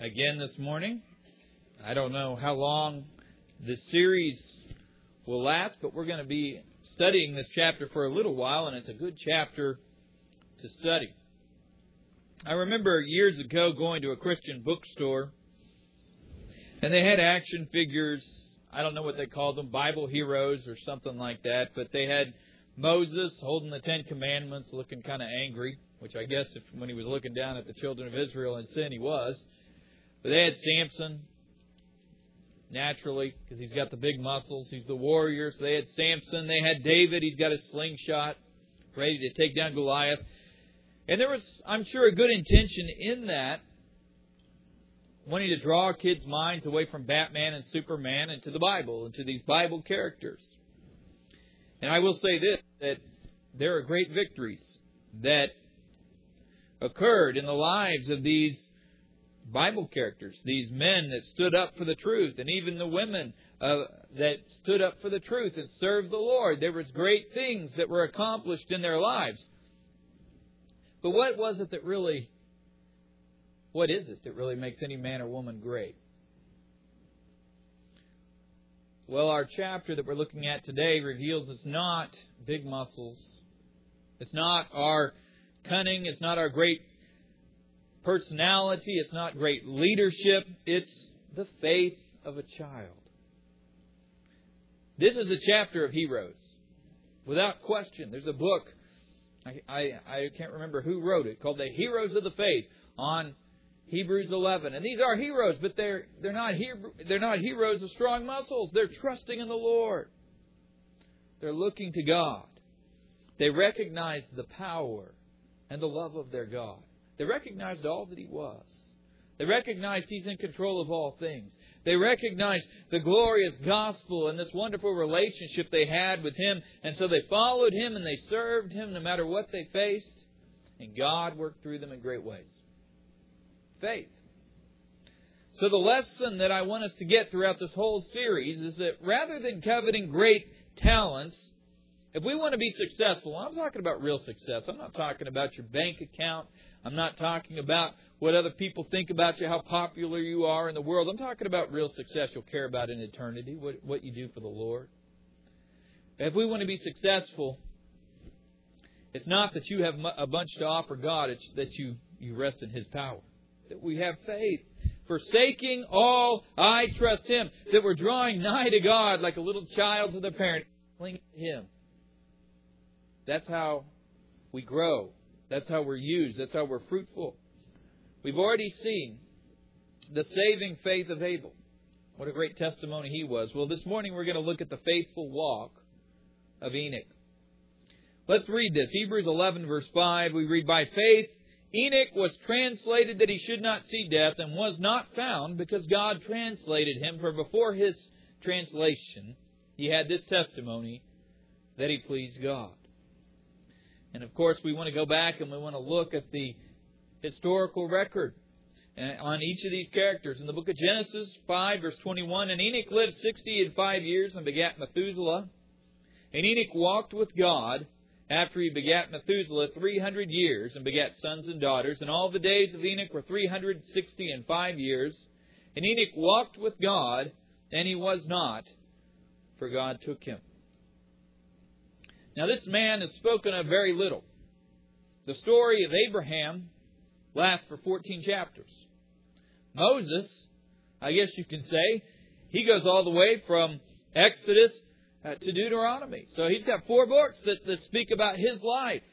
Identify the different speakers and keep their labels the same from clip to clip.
Speaker 1: again this morning. I don't know how long this series will last, but we're going to be studying this chapter for a little while, and it's a good chapter to study. I remember years ago going to a Christian bookstore, and they had action figures. I don't know what they called them, Bible heroes or something like that, but they had Moses holding the Ten Commandments, looking kind of angry, which I guess when he was looking down at the children of Israel in sin, he was. But they had Samson, naturally, because he's got the big muscles. He's the warrior. So they had Samson. They had David. He's got his slingshot, ready to take down Goliath. And there was, I'm sure, a good intention in that, wanting to draw kids' minds away from Batman and Superman and to the Bible and to these Bible characters. And I will say this, that there are great victories that occurred in the lives of these Bible characters, these men that stood up for the truth, and even the women that stood up for the truth and served the Lord. There was great things that were accomplished in their lives. But what is it that really makes any man or woman great? Well, our chapter that we're looking at today reveals it's not big muscles. It's not our cunning. It's not our great personality. It's not great leadership. It's the faith of a child. This is a chapter of heroes. Without question. There's a book, I can't remember who wrote it, called The Heroes of the Faith on Hebrews 11. And these are heroes, but they're not heroes of strong muscles. They're trusting in the Lord. They're looking to God. They recognized the power and the love of their God. They recognized all that He was. They recognized He's in control of all things. They recognized the glorious gospel and this wonderful relationship they had with Him. And so they followed Him and they served Him no matter what they faced. And God worked through them in great ways. Faith. So the lesson that I want us to get throughout this whole series is that rather than coveting great talents, if we want to be successful, I'm talking about real success. I'm not talking about your bank account. I'm not talking about what other people think about you, how popular you are in the world. I'm talking about real success you'll care about in eternity, what you do for the Lord. If we want to be successful, it's not that you have a bunch to offer God, it's that you rest in His power. That we have faith. Forsaking all, I trust Him. That we're drawing nigh to God like a little child to the parent, clinging to Him. That's how we grow. That's how we're used. That's how we're fruitful. We've already seen the saving faith of Abel. What a great testimony he was. Well, this morning we're going to look at the faithful walk of Enoch. Let's read this. Hebrews 11 verse 5. We read, by faith Enoch was translated that he should not see death, and was not found because God translated him. For before his translation he had this testimony, that he pleased God. And of course we want to go back and we want to look at the historical record on each of these characters. In the book of Genesis 5 verse 21, and Enoch lived 65 years and begat Methuselah. And Enoch walked with God after he begat Methuselah 300 years, and begat sons and daughters. And all the days of Enoch were 365 years. And Enoch walked with God, and he was not, for God took him. Now this man is spoken of very little. The story of Abraham lasts for 14 chapters. Moses, I guess you can say, he goes all the way from Exodus to Deuteronomy. So he's got 4 books that speak about his life.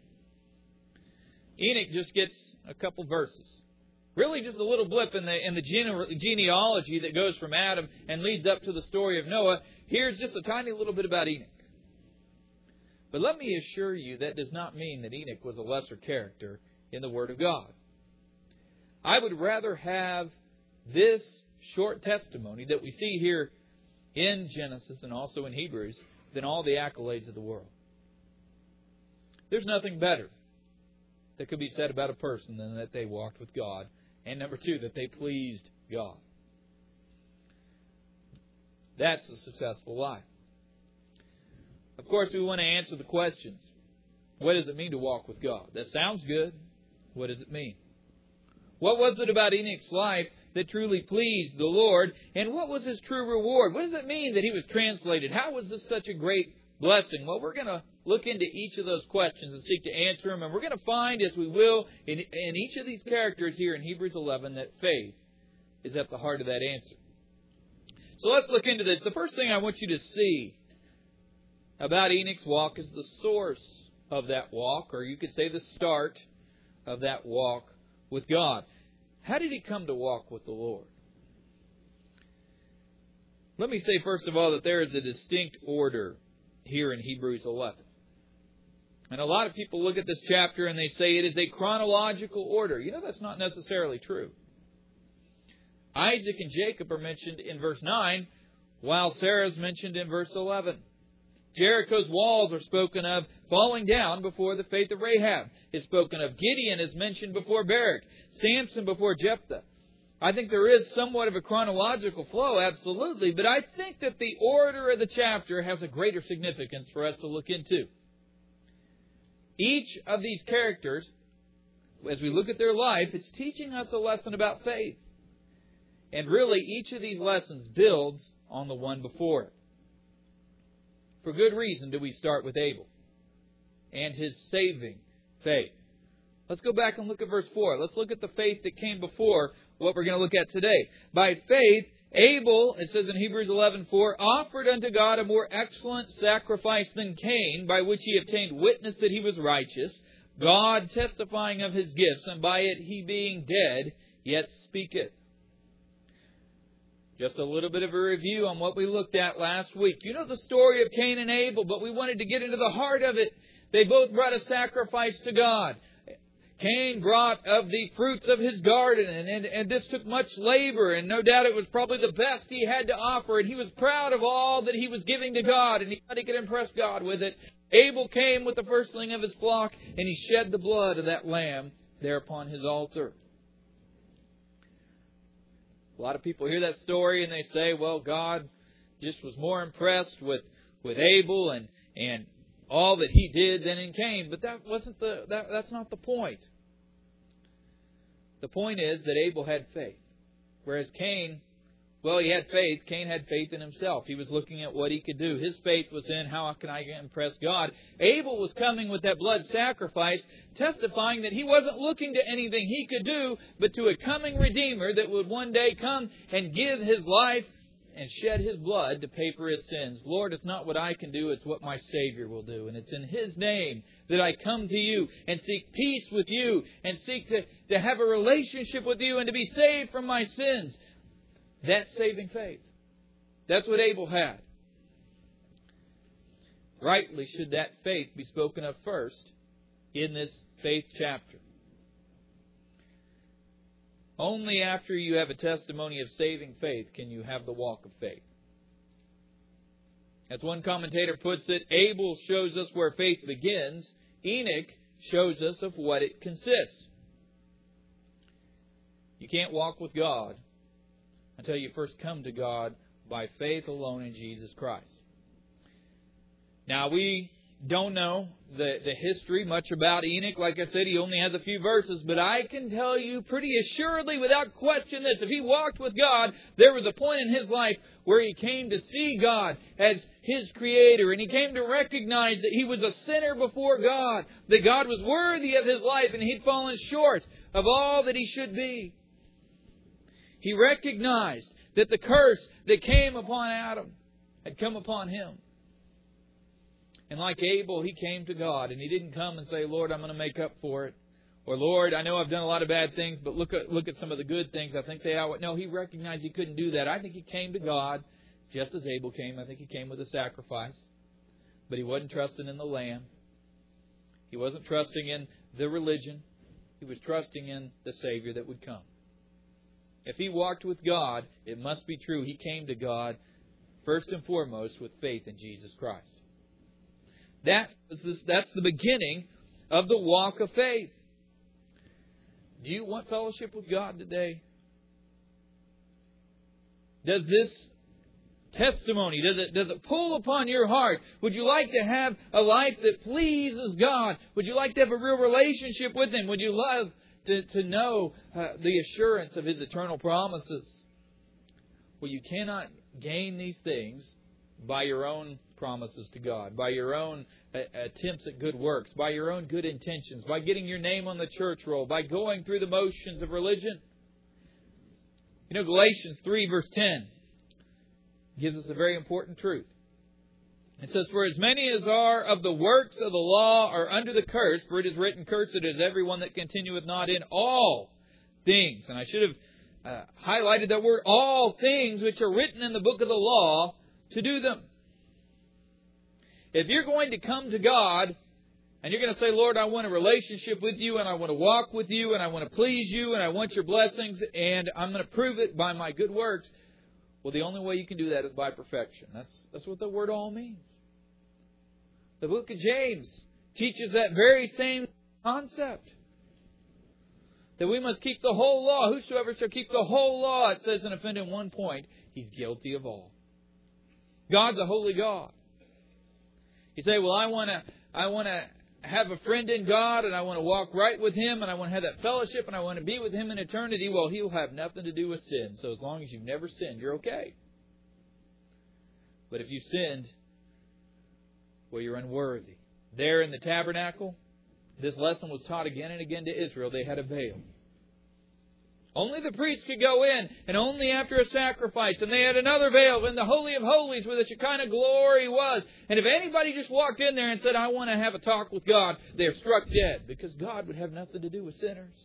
Speaker 1: Enoch just gets a couple verses. Really just a little blip in the genealogy that goes from Adam and leads up to the story of Noah. Here's just a tiny little bit about Enoch. But let me assure you, that does not mean that Enoch was a lesser character in the Word of God. I would rather have this short testimony that we see here in Genesis and also in Hebrews than all the accolades of the world. There's nothing better that could be said about a person than that they walked with God. And number 2, that they pleased God. That's a successful life. Of course, we want to answer the questions. What does it mean to walk with God? That sounds good. What does it mean? What was it about Enoch's life that truly pleased the Lord. And what was his true reward? What does it mean that he was translated? How was this such a great blessing? Well, we're going to look into each of those questions and seek to answer them. And we're going to find, as we will, in each of these characters here in Hebrews 11, that faith is at the heart of that answer. So let's look into this. The first thing I want you to see about Enoch's walk is the source of that walk, or you could say the start of that walk with God. How did he come to walk with the Lord? Let me say, first of all, that there is a distinct order here in Hebrews 11. And a lot of people look at this chapter and they say it is a chronological order. You know, that's not necessarily true. Isaac and Jacob are mentioned in verse 9, while Sarah is mentioned in verse 11. Jericho's walls are spoken of falling down before the faith of Rahab is spoken of. Gideon is mentioned before Barak. Samson before Jephthah. I think there is somewhat of a chronological flow, absolutely, but I think that the order of the chapter has a greater significance for us to look into. Each of these characters, as we look at their life, it's teaching us a lesson about faith. And really, each of these lessons builds on the one before it. For good reason do we start with Abel and his saving faith. Let's go back and look at verse 4. Let's look at the faith that came before what we're going to look at today. By faith, Abel, it says in Hebrews 11:4, offered unto God a more excellent sacrifice than Cain, by which he obtained witness that he was righteous, God testifying of his gifts, and by it he being dead, yet speaketh. Just a little bit of a review on what we looked at last week. You know the story of Cain and Abel, but we wanted to get into the heart of it. They both brought a sacrifice to God. Cain brought of the fruits of his garden, and this took much labor, and no doubt it was probably the best he had to offer, and he was proud of all that he was giving to God, and he thought he could impress God with it. Abel came with the firstling of his flock, and he shed the blood of that lamb there upon his altar. A lot of people hear that story and they say, well, God just was more impressed with Abel and all that he did than in Cain. But that's not the point. The point is that Abel had faith. Whereas Cain, well, he had faith. Cain had faith in himself. He was looking at what he could do. His faith was in, how can I impress God? Abel was coming with that blood sacrifice, testifying that he wasn't looking to anything he could do, but to a coming Redeemer that would one day come and give his life and shed his blood to pay for his sins. Lord, it's not what I can do, it's what my Savior will do. And it's in His name that I come to you and seek peace with you and seek to have a relationship with you and to be saved from my sins. That's saving faith. That's what Abel had. Rightly should that faith be spoken of first in this faith chapter. Only after you have a testimony of saving faith can you have the walk of faith. As one commentator puts it, Abel shows us where faith begins. Enoch shows us of what it consists. You can't walk with God until you first come to God by faith alone in Jesus Christ. Now, we don't know the history much about Enoch. Like I said, he only has a few verses. But I can tell you pretty assuredly, without question, this. If he walked with God, there was a point in his life where he came to see God as his Creator. And he came to recognize that he was a sinner before God. That God was worthy of his life and he'd fallen short of all that he should be. He recognized that the curse that came upon Adam had come upon him. And like Abel, he came to God, and he didn't come and say, Lord, I'm going to make up for it. Or, Lord, I know I've done a lot of bad things, but look at some of the good things. I think they outweigh. No, he recognized he couldn't do that. I think he came to God just as Abel came. I think he came with a sacrifice. But he wasn't trusting in the lamb. He wasn't trusting in the religion. He was trusting in the Savior that would come. If he walked with God, it must be true. He came to God first and foremost with faith in Jesus Christ. That's the beginning of the walk of faith. Do you want fellowship with God today? Does this testimony, does it pull upon your heart? Would you like to have a life that pleases God? Would you like to have a real relationship with Him? Would you love to know the assurance of His eternal promises? Well, you cannot gain these things by your own promises to God, by your own attempts at good works, by your own good intentions, by getting your name on the church roll, by going through the motions of religion. You know, Galatians 3 verse 10 gives us a very important truth. It says, "For as many as are of the works of the law are under the curse, for it is written, Cursed is everyone that continueth not in all things." And I should have highlighted that word, all things which are written in the book of the law, to do them. If you're going to come to God and you're going to say, "Lord, I want a relationship with you, and I want to walk with you, and I want to please you, and I want your blessings, and I'm going to prove it by my good works," well, the only way you can do that is by perfection. That's what the word all means. The book of James teaches that very same concept. That we must keep the whole law. Whosoever shall keep the whole law, it says, and offend in one point, he's guilty of all. God's a holy God. You say, "Well, I want to have a friend in God, and I want to walk right with Him, and I want to have that fellowship, and I want to be with Him in eternity." Well, He'll have nothing to do with sin. So as long as you've never sinned, you're okay. But if you've sinned, well, you're unworthy. There in the tabernacle, this lesson was taught again and again to Israel. They had a veil. Only the priest could go in, and only after a sacrifice. And they had another veil in the Holy of Holies where the Shekinah glory was. And if anybody just walked in there and said, "I want to have a talk with God," they're struck dead, because God would have nothing to do with sinners.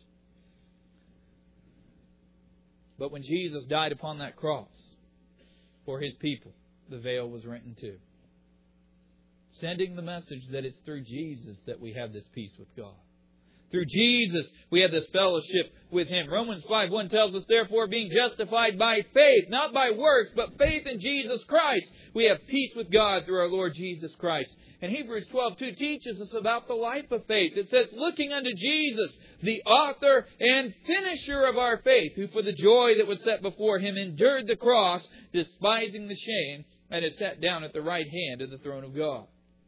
Speaker 1: But when Jesus died upon that cross for His people, the veil was rent in two. Sending the message that it's through Jesus that we have this peace with God. Through Jesus, we have this fellowship with Him. Romans 5:1 tells us, "Therefore, being justified by faith, not by works, but faith in Jesus Christ, we have peace with God through our Lord Jesus Christ." And Hebrews 12:2 teaches us about the life of faith. It says, "Looking unto Jesus, the author and finisher of our faith, who for the joy that was set before Him endured the cross, despising the shame, and is sat down at the right hand of the throne of God."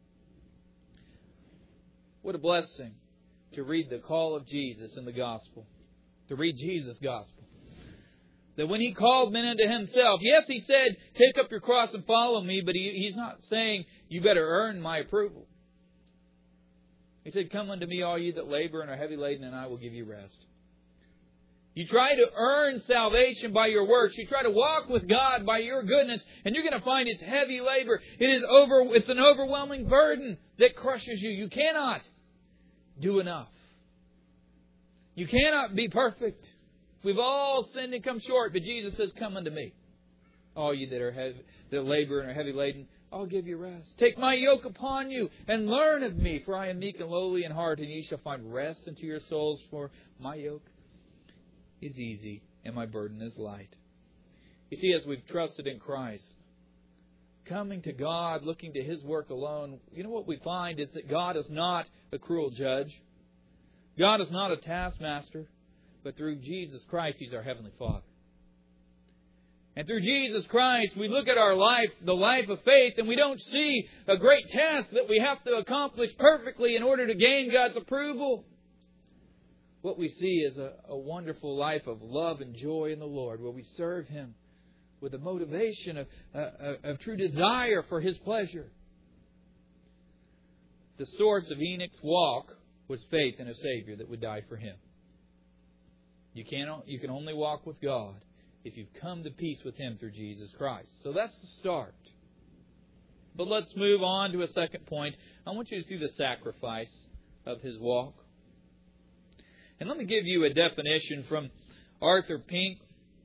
Speaker 1: What a blessing to read the call of Jesus in the gospel. To read Jesus' gospel. That when He called men unto Himself, yes, He said, "Take up your cross and follow me," but He's not saying, "You better earn my approval." He said, "Come unto me, all you that labor and are heavy laden, and I will give you rest." You try to earn salvation by your works. You try to walk with God by your goodness, and you're going to find it's heavy labor. It's an overwhelming burden that crushes you. You cannot do enough. You cannot be perfect. We've all sinned and come short, but Jesus says, "Come unto me, all you that labor and are heavy laden, I'll give you rest. Take my yoke upon you and learn of me, for I am meek and lowly in heart, and ye shall find rest unto your souls, for my yoke is easy and my burden is light." You see, as we've trusted in Christ, coming to God, looking to His work alone, you know what we find is that God is not a cruel judge. God is not a taskmaster, but through Jesus Christ, He's our Heavenly Father. And through Jesus Christ, we look at our life, the life of faith, and we don't see a great task that we have to accomplish perfectly in order to gain God's approval. What we see is a wonderful life of love and joy in the Lord, where we serve Him with a motivation of true desire for His pleasure. The source of Enoch's walk was faith in a Savior that would die for him. You can only walk with God if you've come to peace with Him through Jesus Christ. So that's the start. But let's move on to a second point. I want you to see the sacrifice of His walk. And let me give you a definition from Arthur Pink.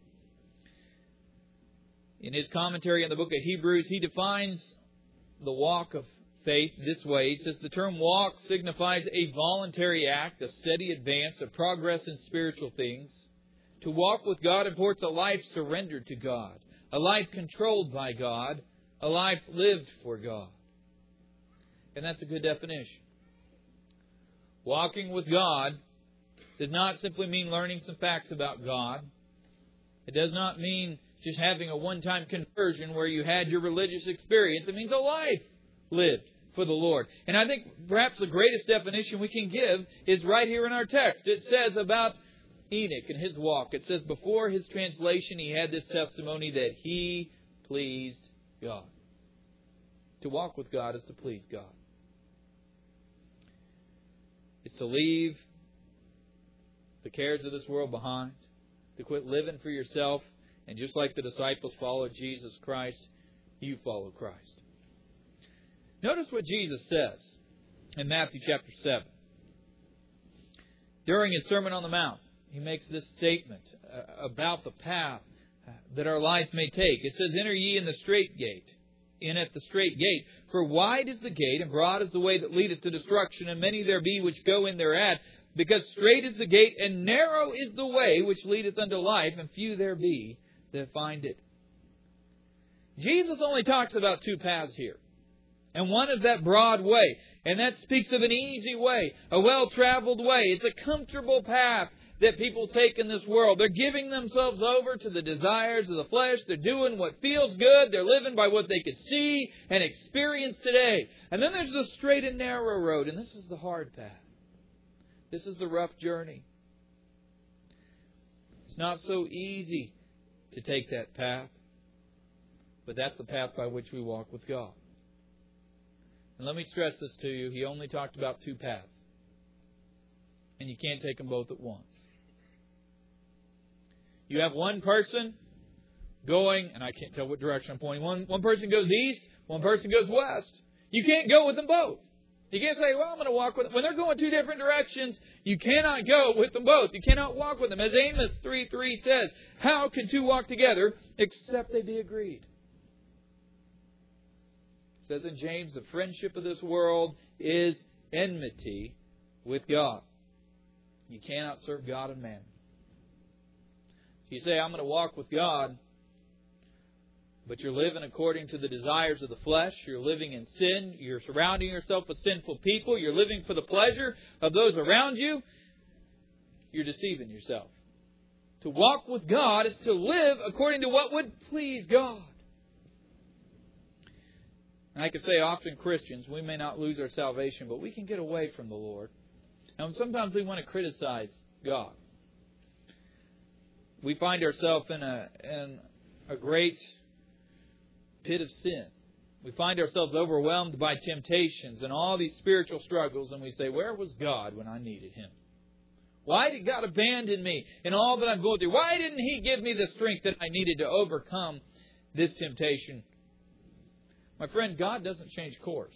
Speaker 1: In his commentary on the book of Hebrews, he defines the walk of faith this way. He says, the term walk signifies a voluntary act, a steady advance, a progress in spiritual things. To walk with God imports a life surrendered to God, a life controlled by God, a life lived for God. And that's a good definition. Walking with God does not simply mean learning some facts about God. It does not mean just having a one-time conversion where you had your religious experience. It means a life lived for the Lord. And I think perhaps the greatest definition we can give is right here in our text. It says about Enoch and his walk. It says before his translation he had this testimony that he pleased God. To walk with God is to please God. It's to leave the cares of this world behind, to quit living for yourself, and just like the disciples followed Jesus Christ, you follow Christ. Notice what Jesus says in Matthew chapter 7. During His Sermon on the Mount, He makes this statement about the path that our life may take. It says, "Enter ye in the strait gate, in at the strait gate. For wide is the gate, and broad is the way that leadeth to destruction, and many there be which go in thereat. Because strait is the gate, and narrow is the way which leadeth unto life, and few there be that find it." Jesus only talks about two paths here. And one is that broad way. And that speaks of an easy way, a well-traveled way. It's a comfortable path that people take in this world. They're giving themselves over to the desires of the flesh. They're doing what feels good. They're living by what they could see and experience today. And then there's the straight and narrow road. And this is the hard path. This is the rough journey. It's not so easy to take that path. But that's the path by which we walk with God. And let me stress this to you. He only talked about two paths. And you can't take them both at once. You have one person going, and I can't tell what direction I'm pointing. One person goes east, one person goes west. You can't go with them both. You can't say, well, I'm going to walk with them. When they're going two different directions, you cannot go with them both. You cannot walk with them. As Amos 3:3 says, how can two walk together except they be agreed? It says in James, the friendship of this world is enmity with God. You cannot serve God and mammon. You say, I'm going to walk with God, but you're living according to the desires of the flesh. You're living in sin. You're surrounding yourself with sinful people. You're living for the pleasure of those around you. You're deceiving yourself. To walk with God is to live according to what would please God. And I could say often Christians, we may not lose our salvation, but we can get away from the Lord. And sometimes we want to criticize God. We find ourselves in a great pit of sin. We find ourselves overwhelmed by temptations and all these spiritual struggles, and we say, where was God when I needed Him? Why did God abandon me in all that I'm going through? Why didn't He give me the strength that I needed to overcome this temptation? My friend, God doesn't change course.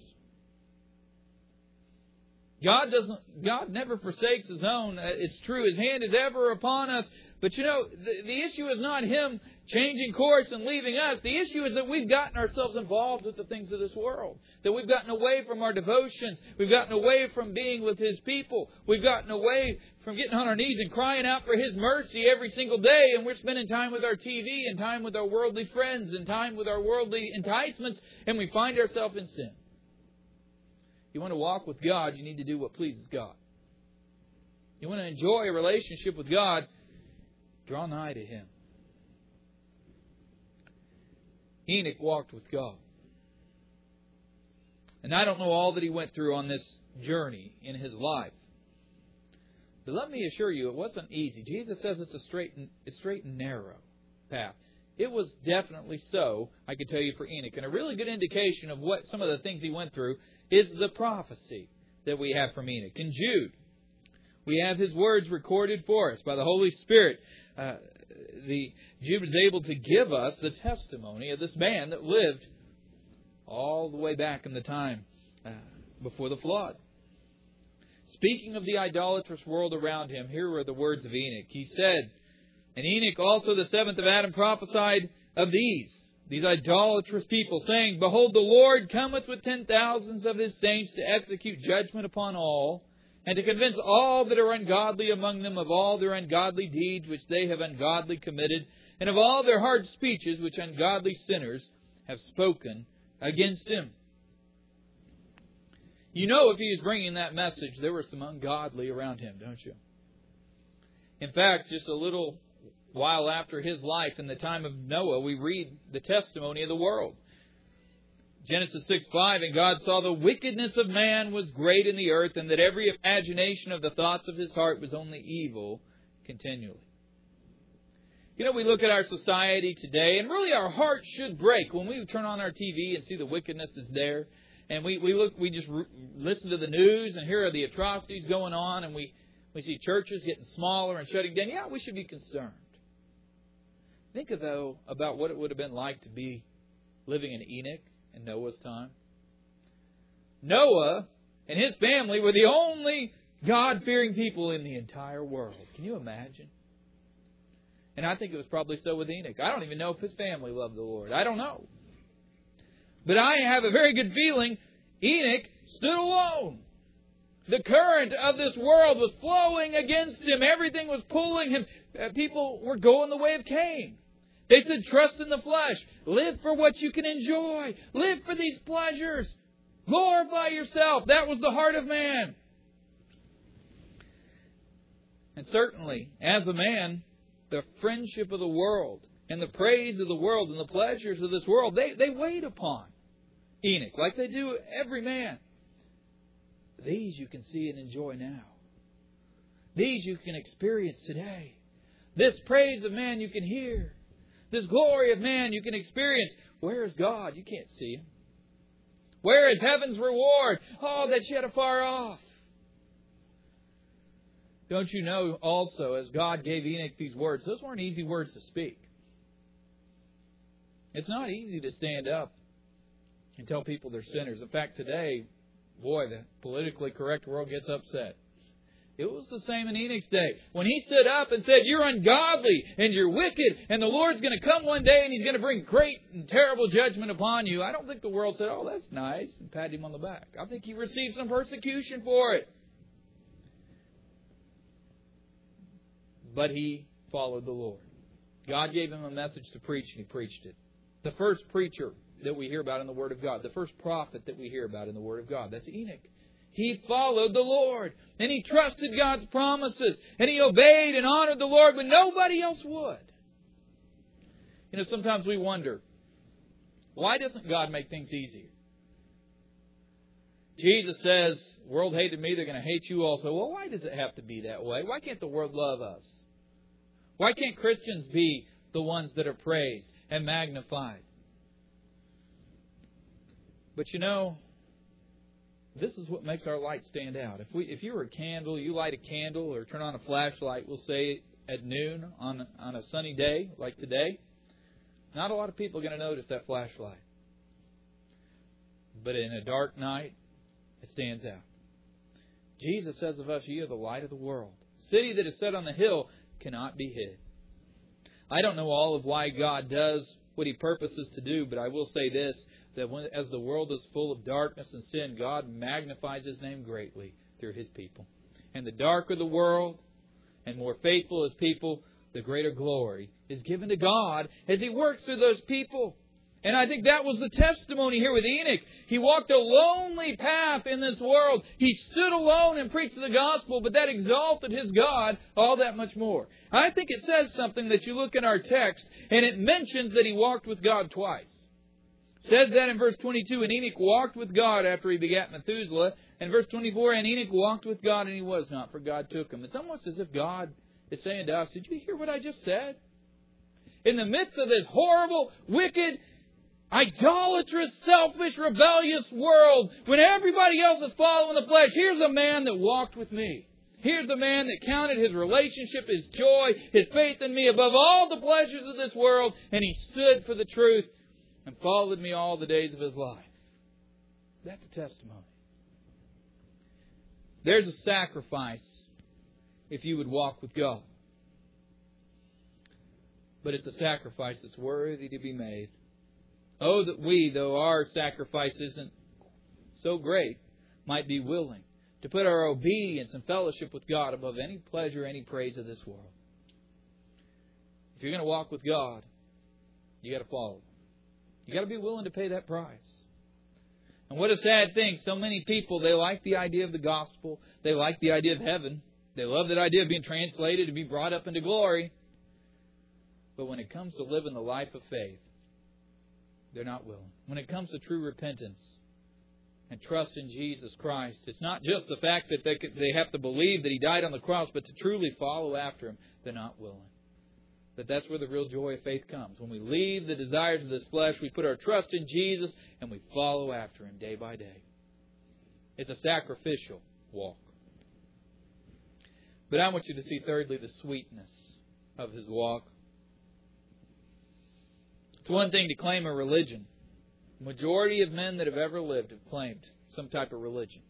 Speaker 1: God never forsakes His own. It's true. His hand is ever upon us. But you know, the issue is not Him changing course and leaving us. The issue is that we've gotten ourselves involved with the things of this world. That we've gotten away from our devotions. We've gotten away from being with His people. We've gotten away from getting on our knees and crying out for His mercy every single day. And we're spending time with our TV and time with our worldly friends and time with our worldly enticements. And we find ourselves in sin. You want to walk with God, you need to do what pleases God. You want to enjoy a relationship with God, draw nigh to Him. Enoch walked with God. And I don't know all that he went through on this journey in his life. But let me assure you, it wasn't easy. Jesus says it's a straight and narrow path. It was definitely so, I could tell you, for Enoch. And a really good indication of what some of the things he went through is the prophecy that we have from Enoch. In Jude, we have his words recorded for us by the Holy Spirit. Jude was able to give us the testimony of this man that lived all the way back in the time before the flood. Speaking of the idolatrous world around him, here were the words of Enoch. He said, and Enoch also the seventh of Adam prophesied of these idolatrous people, saying, Behold, the Lord cometh with 10,000s of His saints to execute judgment upon all, and to convince all that are ungodly among them of all their ungodly deeds which they have ungodly committed, and of all their hard speeches which ungodly sinners have spoken against Him. You know, if he was bringing that message, there were some ungodly around him, don't you? In fact, just a little while after his life, in the time of Noah, we read the testimony of the world. Genesis 6:5, and God saw the wickedness of man was great in the earth, and that every imagination of the thoughts of his heart was only evil continually. You know, we look at our society today, and really our heart should break when we turn on our TV and see the wickedness that's there. And we just listen to the news and hear the atrocities going on, and we see churches getting smaller and shutting down. Yeah, we should be concerned. Think, though, about what it would have been like to be living in Enoch in Noah's time. Noah and his family were the only God-fearing people in the entire world. Can you imagine? And I think it was probably so with Enoch. I don't even know if his family loved the Lord. I don't know. But I have a very good feeling Enoch stood alone. The current of this world was flowing against him. Everything was pulling him. People were going the way of Cain. They said, trust in the flesh. Live for what you can enjoy. Live for these pleasures. Glorify yourself. That was the heart of man. And certainly, as a man, the friendship of the world and the praise of the world and the pleasures of this world, they weighed upon Enoch like they do every man. These you can see and enjoy now. These you can experience today. This praise of man you can hear. This glory of man you can experience. Where is God? You can't see Him. Where is heaven's reward? Oh, that's yet afar off. Don't you know also, as God gave Enoch these words, those weren't easy words to speak. It's not easy to stand up and tell people they're sinners. In fact, today, boy, the politically correct world gets upset. It was the same in Enoch's day. When he stood up and said, you're ungodly and you're wicked and the Lord's going to come one day and He's going to bring great and terrible judgment upon you, I don't think the world said, oh, that's nice, and pat him on the back. I think he received some persecution for it. But he followed the Lord. God gave him a message to preach, and he preached it. The first preacher that we hear about in the Word of God, the first prophet that we hear about in the Word of God, that's Enoch. He followed the Lord, and he trusted God's promises, and he obeyed and honored the Lord when nobody else would. You know, sometimes we wonder, why doesn't God make things easier? Jesus says, the world hated me, they're going to hate you also. Well, why does it have to be that way? Why can't the world love us? Why can't Christians be the ones that are praised and magnified? But you know, this is what makes our light stand out. If you're a candle, you light a candle or turn on a flashlight, we'll say at noon on a sunny day like today, not a lot of people are going to notice that flashlight. But in a dark night, it stands out. Jesus says of us, ye are the light of the world. City that is set on the hill cannot be hid. I don't know all of why God does what He purposes to do, but I will say this, that as the world is full of darkness and sin, God magnifies His name greatly through His people. And the darker the world and more faithful His people, the greater glory is given to God as He works through those people. And I think that was the testimony here with Enoch. He walked a lonely path in this world. He stood alone and preached the gospel, but that exalted his God all that much more. I think it says something that you look in our text, and it mentions that he walked with God twice. It says that in verse 22, and Enoch walked with God after he begat Methuselah. And verse 24, and Enoch walked with God, and he was not, for God took him. It's almost as if God is saying to us, did you hear what I just said? In the midst of this horrible, wicked, idolatrous, selfish, rebellious world, when everybody else is following the flesh, here's a man that walked with me. Here's a man that counted his relationship, his joy, his faith in me above all the pleasures of this world, and he stood for the truth and followed me all the days of his life. That's a testimony. There's a sacrifice if you would walk with God. But it's a sacrifice that's worthy to be made. Oh, that we, though our sacrifice isn't so great, might be willing to put our obedience and fellowship with God above any pleasure, any praise of this world. If you're going to walk with God, you got to follow Him. You got to be willing to pay that price. And what a sad thing. So many people, they like the idea of the gospel. They like the idea of heaven. They love that idea of being translated to be brought up into glory. But when it comes to living the life of faith, they're not willing. When it comes to true repentance and trust in Jesus Christ, it's not just the fact that they have to believe that He died on the cross, but to truly follow after Him, they're not willing. But that's where the real joy of faith comes. When we leave the desires of this flesh, we put our trust in Jesus, and we follow after Him day by day. It's a sacrificial walk. But I want you to see, thirdly, the sweetness of His walk. It's one thing to claim a religion. The majority of men that have ever lived have claimed some type of religion.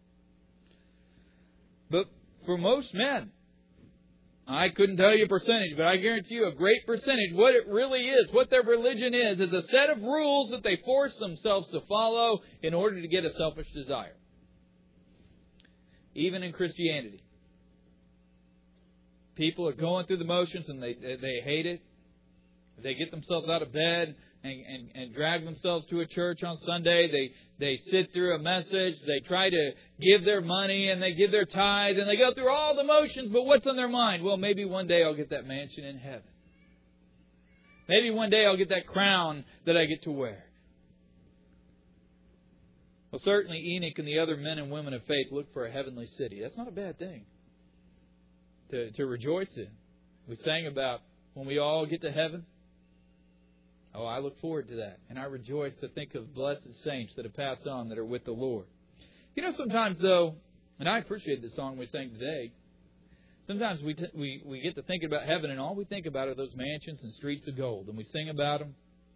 Speaker 1: But for most men, I couldn't tell you a percentage, but I guarantee you a great percentage, what it really is, what their religion is a set of rules that they force themselves to follow in order to get a selfish desire. Even in Christianity. People are going through the motions and they hate it. They get themselves out of bed and drag themselves to a church on Sunday. They sit through a message. They try to give their money and they give their tithe and they go through all the motions. But what's on their mind? Well, maybe one day I'll get that mansion in heaven. Maybe one day I'll get that crown that I get to wear. Well, certainly Enoch and the other men and women of faith look for a heavenly city. That's not a bad thing to rejoice in. We sang about when we all get to heaven. Oh, I look forward to that. And I rejoice to think of blessed saints that have passed on that are with the Lord. You know, sometimes, though, and I appreciate the song we sang today, sometimes we get to thinking about heaven and all we think about are those mansions and streets of gold. And we sing about them.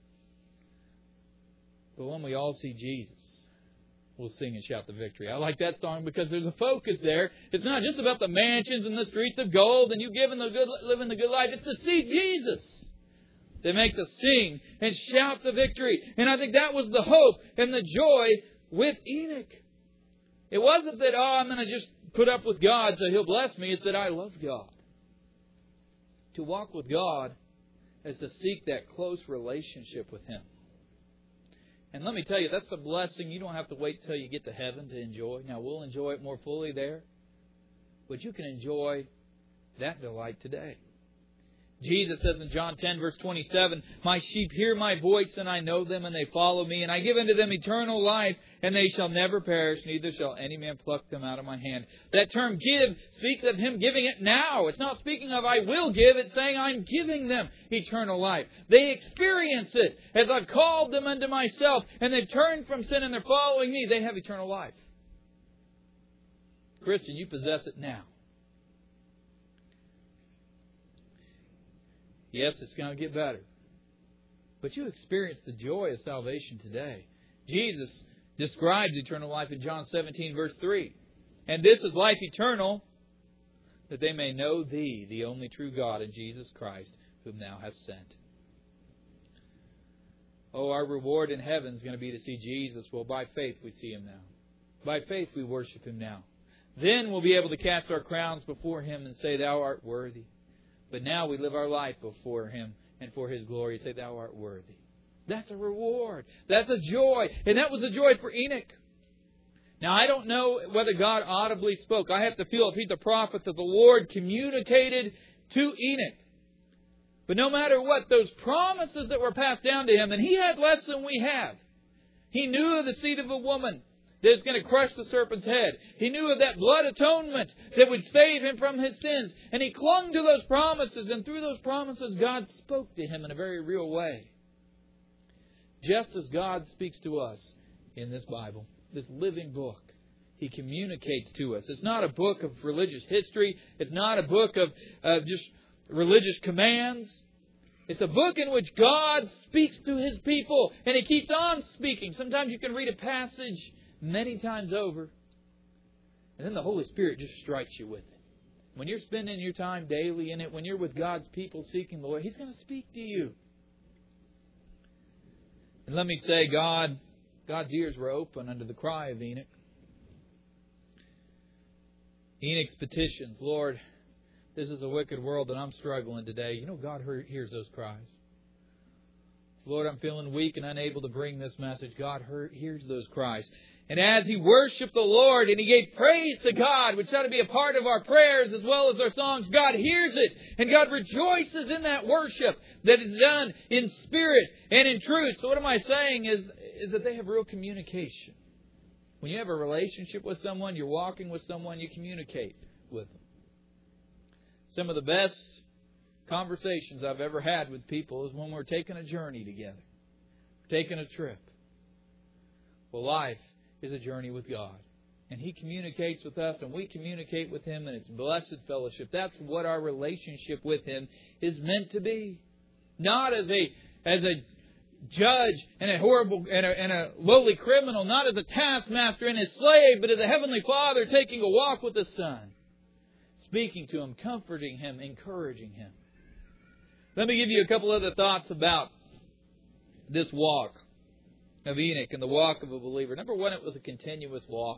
Speaker 1: But when we all see Jesus, we'll sing and shout the victory. I like that song because there's a focus there. It's not just about the mansions and the streets of gold and you living the good life. It's to see Jesus that makes us sing and shout the victory. And I think that was the hope and the joy with Enoch. It wasn't that, I'm going to just put up with God so He'll bless me. It's that I love God. To walk with God is to seek that close relationship with Him. And let me tell you, that's a blessing you don't have to wait till you get to heaven to enjoy. Now, we'll enjoy it more fully there. But you can enjoy that delight today. Jesus says in John 10, verse 27, "My sheep hear my voice, and I know them, and they follow me. And I give unto them eternal life, and they shall never perish, neither shall any man pluck them out of my hand." That term give speaks of Him giving it now. It's not speaking of I will give. It's saying I'm giving them eternal life. They experience it as I've called them unto myself, and they've turned from sin and they're following me. They have eternal life. Christian, you possess it now. Yes, it's going to get better. But you experience the joy of salvation today. Jesus describes eternal life in John 17, verse 3. "And this is life eternal, that they may know Thee, the only true God, and Jesus Christ, whom Thou hast sent." Oh, our reward in heaven is going to be to see Jesus. Well, by faith we see Him now. By faith we worship Him now. Then we'll be able to cast our crowns before Him and say, "Thou art worthy." But now we live our life before Him and for His glory. Say, "Thou art worthy." That's a reward. That's a joy. And that was a joy for Enoch. Now, I don't know whether God audibly spoke. I have to feel if he's a prophet that the Lord communicated to Enoch. But no matter what, those promises that were passed down to him, and he had less than we have. He knew of the seed of a woman that is going to crush the serpent's head. He knew of that blood atonement that would save him from his sins. And he clung to those promises. And through those promises, God spoke to him in a very real way. Just as God speaks to us in this Bible, this living book. He communicates to us. It's not a book of religious history. It's not a book of just religious commands. It's a book in which God speaks to His people. And He keeps on speaking. Sometimes you can read a passage many times over. And then the Holy Spirit just strikes you with it. When you're spending your time daily in it, when you're with God's people seeking the Lord, He's going to speak to you. And let me say, God's ears were open unto the cry of Enoch. Enoch's petitions, "Lord, this is a wicked world and I'm struggling today." You know, God hears those cries. Lord, I'm feeling weak and unable to bring this message. God hears those cries. And as he worshiped the Lord and he gave praise to God, which ought to be a part of our prayers as well as our songs, God hears it. And God rejoices in that worship that is done in spirit and in truth. So what am I saying is that they have real communication. When you have a relationship with someone, you're walking with someone, you communicate with them. Some of the best conversations I've ever had with people is when we're taking a journey together, taking a trip. Well, life is a journey with God. And He communicates with us and we communicate with Him, and it's blessed fellowship. That's what our relationship with Him is meant to be. Not as a judge and a horrible and a lowly criminal, not as a taskmaster and his slave, but as a heavenly Father taking a walk with His Son, speaking to him, comforting him, encouraging him. Let me give you a couple other thoughts about this walk of Enoch and the walk of a believer. Number one, it was a continuous walk.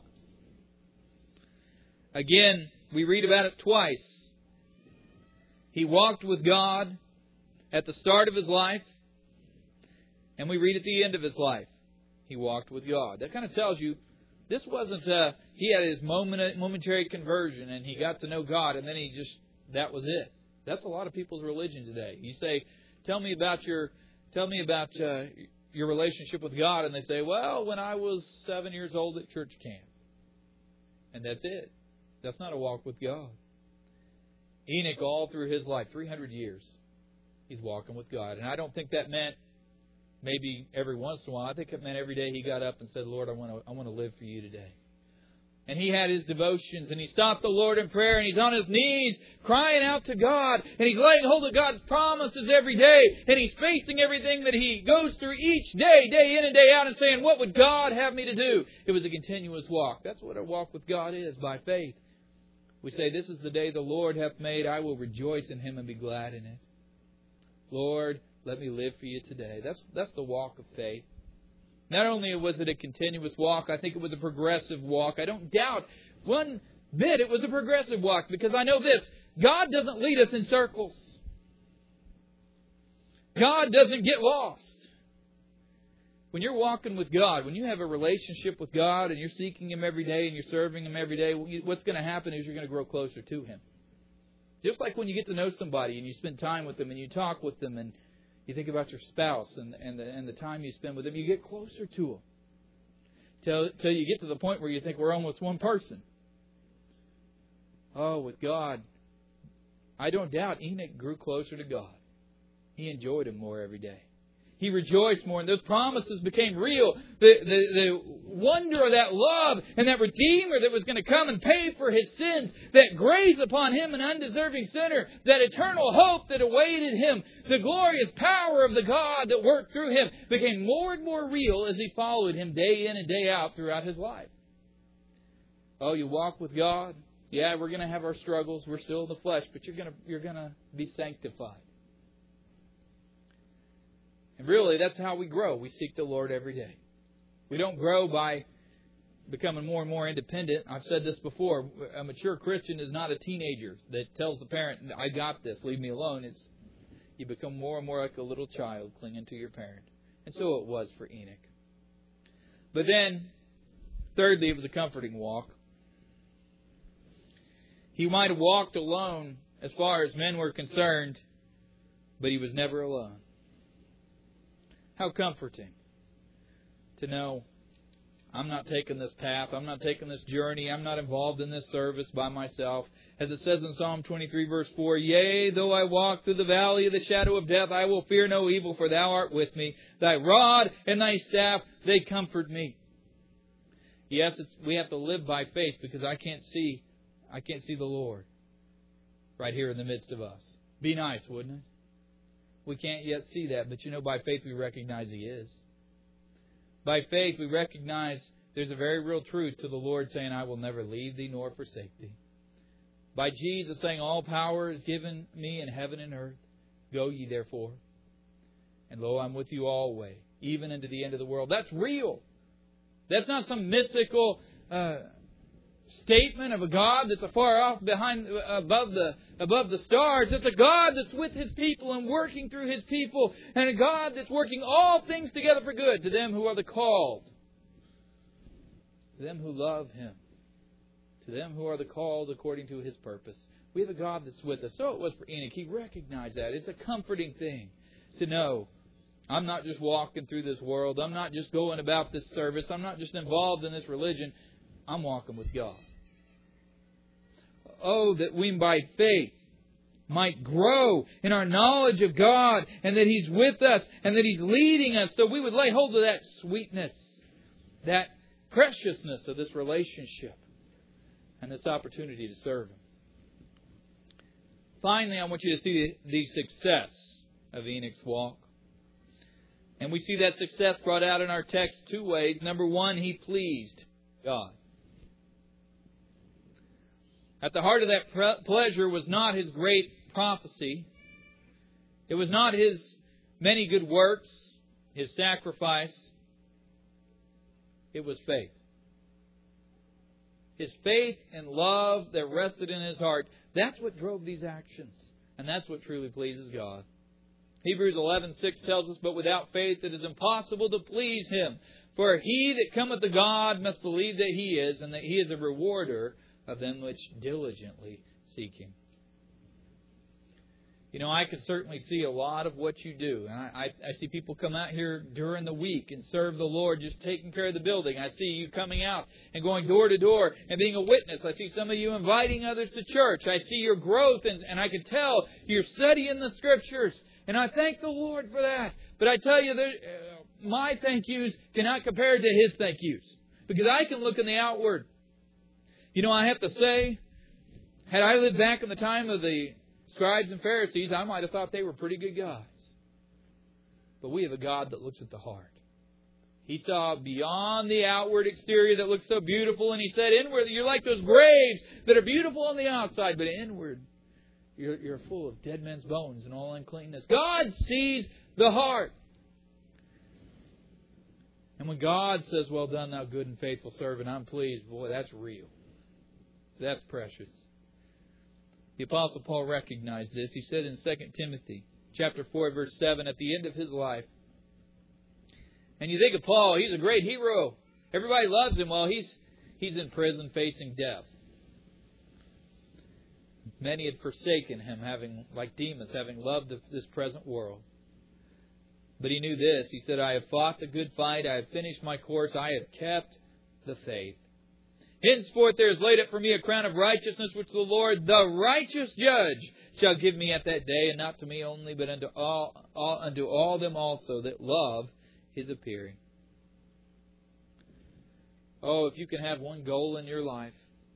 Speaker 1: Again, we read about it twice. He walked with God at the start of his life, and we read at the end of his life, he walked with God. That kind of tells you this wasn't, he had his momentary conversion and he got to know God and then that was it. That's a lot of people's religion today. You say, tell me about your relationship with God. And they say, well, when I was 7 years old at church camp. And that's it. That's not a walk with God. Enoch, all through his life, 300 years, he's walking with God. And I don't think that meant maybe every once in a while. I think it meant every day he got up and said, Lord, I want to live for you today. And he had his devotions, and he sought the Lord in prayer, and he's on his knees crying out to God, and he's laying hold of God's promises every day, and he's facing everything that he goes through each day, day in and day out, and saying, what would God have me to do? It was a continuous walk. That's what a walk with God is, by faith. We say, this is the day the Lord hath made. I will rejoice in Him and be glad in it. Lord, let me live for you today. That's the walk of faith. Not only was it a continuous walk, I think it was a progressive walk. I don't doubt one bit it was a progressive walk, because I know this: God doesn't lead us in circles. God doesn't get lost. When you're walking with God, when you have a relationship with God and you're seeking Him every day and you're serving Him every day, what's going to happen is you're going to grow closer to Him. Just like when you get to know somebody and you spend time with them and you talk with them and you think about your spouse and the time you spend with them, you get closer to them. Till you get to the point where you think we're almost one person. Oh, with God, I don't doubt Enoch grew closer to God. He enjoyed Him more every day. He rejoiced more, and those promises became real. The wonder of that love and that Redeemer that was going to come and pay for his sins, that grace upon him, an undeserving sinner, that eternal hope that awaited him, the glorious power of the God that worked through him became more and more real as he followed Him day in and day out throughout his life. Oh, you walk with God? Yeah, we're going to have our struggles. We're still in the flesh, but you're going to be sanctified. And really, that's how we grow. We seek the Lord every day. We don't grow by becoming more and more independent. I've said this before. A mature Christian is not a teenager that tells the parent, I got this, leave me alone. You become more and more like a little child clinging to your parent. And so it was for Enoch. But then, thirdly, it was a comforting walk. He might have walked alone as far as men were concerned, but he was never alone. How comforting to know I'm not taking this path, I'm not taking this journey, I'm not involved in this service by myself. As it says in Psalm 23, verse 4, Yea, though I walk through the valley of the shadow of death, I will fear no evil, for Thou art with me. Thy rod and Thy staff, they comfort me. Yes, we have to live by faith, because I can't see the Lord right here in the midst of us. Be nice, wouldn't it? We can't yet see that, but by faith we recognize He is. By faith we recognize there's a very real truth to the Lord saying, I will never leave thee nor forsake thee. By Jesus saying, all power is given me in heaven and earth. Go ye therefore. And lo, I'm with you always, even unto the end of the world. That's real. That's not some mystical statement of a God that's afar off above the stars. It's a God that's with His people and working through His people, and a God that's working all things together for good to them who are the called, to them who love Him, to them who are the called according to His purpose. We have a God that's with us. So it was for Enoch. He recognized that. It's a comforting thing to know I'm not just walking through this world. I'm not just going about this service. I'm not just involved in this religion. I'm walking with God. Oh, that we by faith might grow in our knowledge of God, and that He's with us, and that He's leading us, so we would lay hold of that sweetness, that preciousness of this relationship, and this opportunity to serve Him. Finally, I want you to see the success of Enoch's walk. And we see that success brought out in our text two ways. Number one, he pleased God. At the heart of that pleasure was not his great prophecy. It was not his many good works, his sacrifice. It was faith. His faith and love that rested in his heart. That's what drove these actions. And that's what truly pleases God. Hebrews 11:6 tells us, but without faith it is impossible to please Him. For he that cometh to God must believe that He is, and that He is a rewarder of them which diligently seek Him. You know, I can certainly see a lot of what you do. And I see people come out here during the week and serve the Lord, just taking care of the building. I see you coming out and going door to door and being a witness. I see some of you inviting others to church. I see your growth, and I can tell you're studying the Scriptures. And I thank the Lord for that. But I tell you, my thank yous cannot compare to His thank yous. Because I can look in the outward. You know, I have to say, had I lived back in the time of the scribes and Pharisees, I might have thought they were pretty good guys. But we have a God that looks at the heart. He saw beyond the outward exterior that looks so beautiful, and He said, inward, you're like those graves that are beautiful on the outside, but inward, you're full of dead men's bones and all uncleanness. God sees the heart. And when God says, well done, thou good and faithful servant, I'm pleased, boy, that's real. That's precious. The Apostle Paul recognized this. He said in 2 Timothy chapter 4, verse 7, at the end of his life. And you think of Paul, he's a great hero. Everybody loves him. Well, he's in prison facing death. Many had forsaken him, like Demas, having loved this present world. But he knew this. He said, I have fought the good fight. I have finished my course. I have kept the faith. Henceforth there is laid up for me a crown of righteousness, which the Lord, the righteous judge, shall give me at that day, and not to me only, but unto all them also that love His appearing. Oh, if you can have one goal in your life,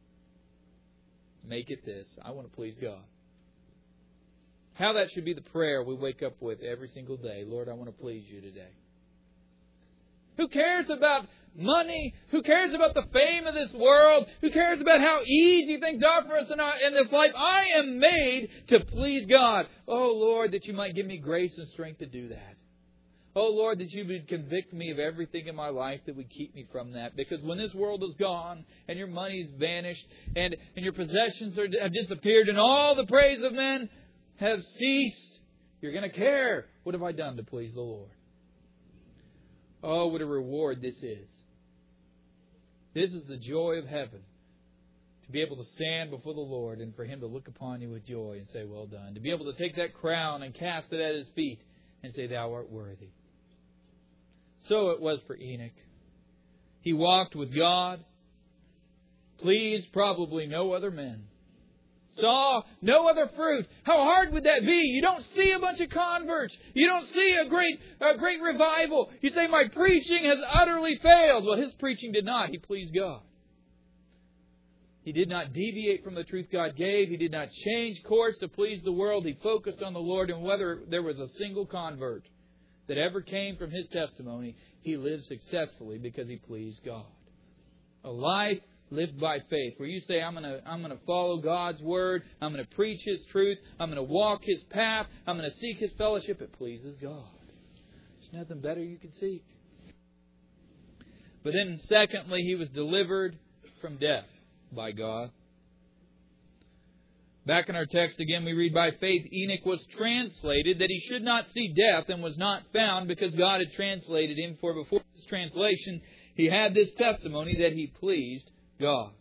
Speaker 1: make it this. I want to please God. How that should be the prayer we wake up with every single day. Lord, I want to please You today. Who cares about money? Who cares about the fame of this world? Who cares about how easy things are for us in this life? I am made to please God. Oh, Lord, that You might give me grace and strength to do that. Oh, Lord, that You would convict me of everything in my life that would keep me from that. Because when this world is gone and your money's vanished and your possessions have disappeared and all the praise of men have ceased, you're going to care. What have I done to please the Lord? Oh, what a reward this is. This is the joy of heaven. To be able to stand before the Lord and for Him to look upon you with joy and say, well done. To be able to take that crown and cast it at His feet and say, thou art worthy. So it was for Enoch. He walked with God, pleased probably no other men, saw no other fruit. How hard would that be? You don't see a bunch of converts. You don't see a great revival. You say, my preaching has utterly failed. Well, his preaching did not. He pleased God. He did not deviate from the truth God gave. He did not change course to please the world. He focused on the Lord, and whether there was a single convert that ever came from his testimony, he lived successfully because he pleased God. A life lived by faith, where you say, I'm going to follow God's Word, I'm going to preach His truth, I'm going to walk His path, I'm going to seek His fellowship. It pleases God. There's nothing better you can seek. But then secondly, he was delivered from death. by God. Back in our text again, we read, by faith Enoch was translated that he should not see death, and was not found, because God had translated him. For before his translation he had this testimony, that he pleased God.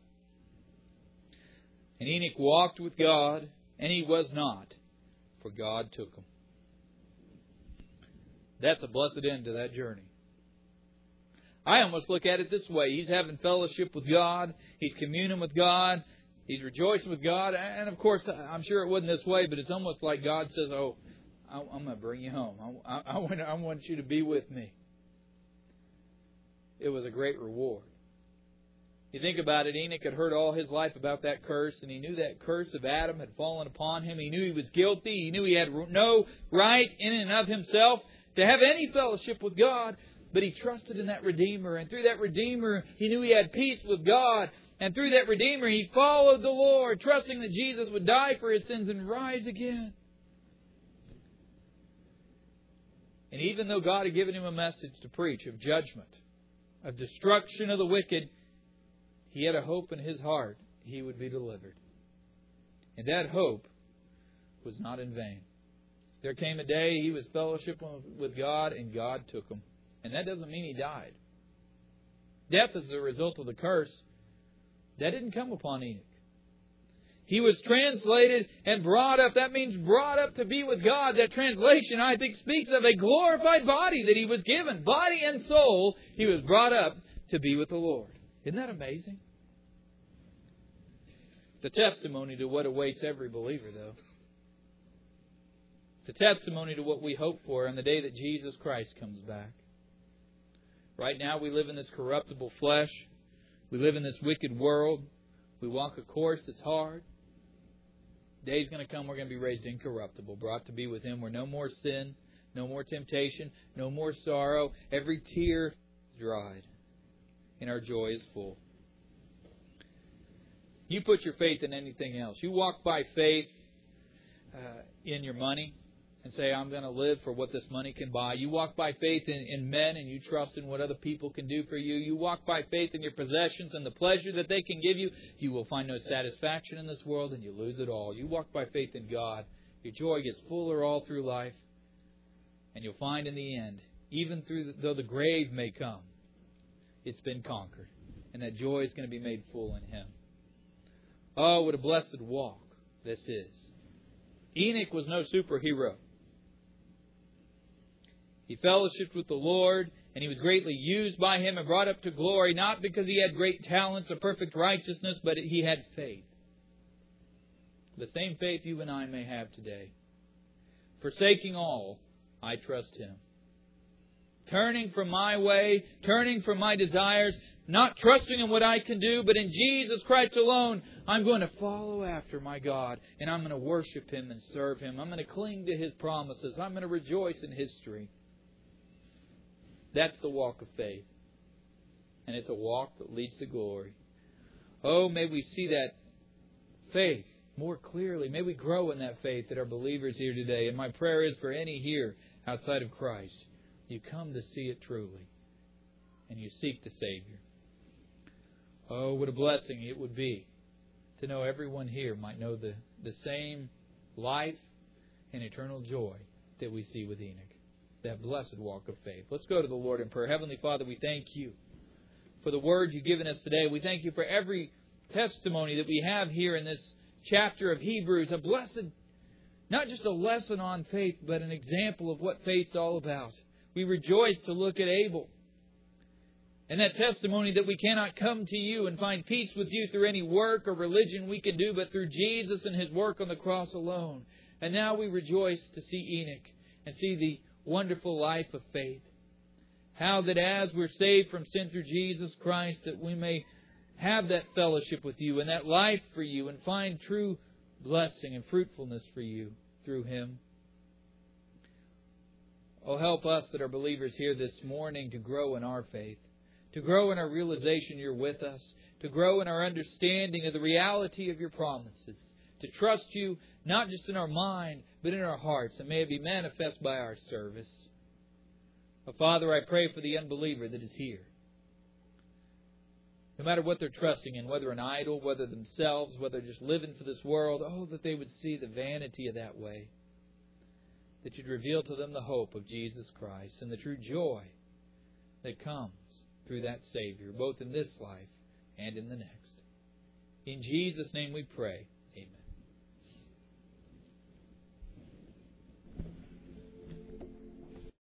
Speaker 1: And Enoch walked with God, and he was not, for God took him. That's a blessed end to that journey. I almost look at it this way. He's having fellowship with God. He's communing with God. He's rejoicing with God. And of course, I'm sure it wasn't this way, but it's almost like God says, oh, I'm going to bring you home. I want you to be with me. It was a great reward. You think about it, Enoch had heard all his life about that curse, and he knew that curse of Adam had fallen upon him. He knew he was guilty. He knew he had no right in and of himself to have any fellowship with God. But he trusted in that Redeemer. And through that Redeemer, he knew he had peace with God. And through that Redeemer, he followed the Lord, trusting that Jesus would die for his sins and rise again. And even though God had given him a message to preach of judgment, of destruction of the wicked, he had a hope in his heart he would be delivered. And that hope was not in vain. There came a day he was fellowshipping with God, and God took him. And that doesn't mean he died. Death is a result of the curse. That didn't come upon Enoch. He was translated and brought up. That means brought up to be with God. That translation, I think, speaks of a glorified body that he was given. Body and soul, he was brought up to be with the Lord. Isn't that amazing? The testimony to what awaits every believer, though. It's a testimony to what we hope for on the day that Jesus Christ comes back. Right now we live in this corruptible flesh. We live in this wicked world. We walk a course that's hard. The day's going to come, we're going to be raised incorruptible, brought to be with Him, where no more sin, no more temptation, no more sorrow. Every tear is dried, and our joy is full. You put your faith in anything else. You walk by faith in your money and say, I'm going to live for what this money can buy. You walk by faith in men, and you trust in what other people can do for you. You walk by faith in your possessions and the pleasure that they can give you. You will find no satisfaction in this world, and you lose it all. You walk by faith in God. Your joy gets fuller all through life, and you'll find in the end, even though the grave may come, it's been conquered, and that joy is going to be made full in Him. Oh, what a blessed walk this is. Enoch was no superhero. He fellowshiped with the Lord, and he was greatly used by Him and brought up to glory, not because he had great talents or perfect righteousness, but he had faith. The same faith you and I may have today. Forsaking all, I trust Him. Turning from my way, turning from my desires, not trusting in what I can do, but in Jesus Christ alone, I'm going to follow after my God, and I'm going to worship Him and serve Him. I'm going to cling to His promises. I'm going to rejoice in history. That's the walk of faith. And it's a walk that leads to glory. Oh, may we see that faith more clearly. May we grow in that faith that are believers here today. And my prayer is for any here outside of Christ, you come to see it truly, and you seek the Savior. Oh, what a blessing it would be to know everyone here might know the same life and eternal joy that we see with Enoch. That blessed walk of faith. Let's go to the Lord in prayer. Heavenly Father, we thank You for the words You've given us today. We thank You for every testimony that we have here in this chapter of Hebrews. A blessed, not just a lesson on faith, but an example of what faith's all about. We rejoice to look at Abel and that testimony that we cannot come to You and find peace with You through any work or religion we can do, but through Jesus and His work on the cross alone. And now we rejoice to see Enoch and see the wonderful life of faith. How that as we're saved from sin through Jesus Christ, that we may have that fellowship with You and that life for You and find true blessing and fruitfulness for You through Him. Oh, help us that are believers here this morning to grow in our faith, to grow in our realization You're with us, to grow in our understanding of the reality of Your promises, to trust You not just in our mind, but in our hearts, and may it be manifest by our service. Oh, Father, I pray for the unbeliever that is here. no matter what they're trusting in, whether an idol, whether themselves, whether just living for this world, that they would see the vanity of that way. That You'd reveal to them the hope of Jesus Christ and the true joy that comes through that Savior, both in this life and in the next. In Jesus' name we pray.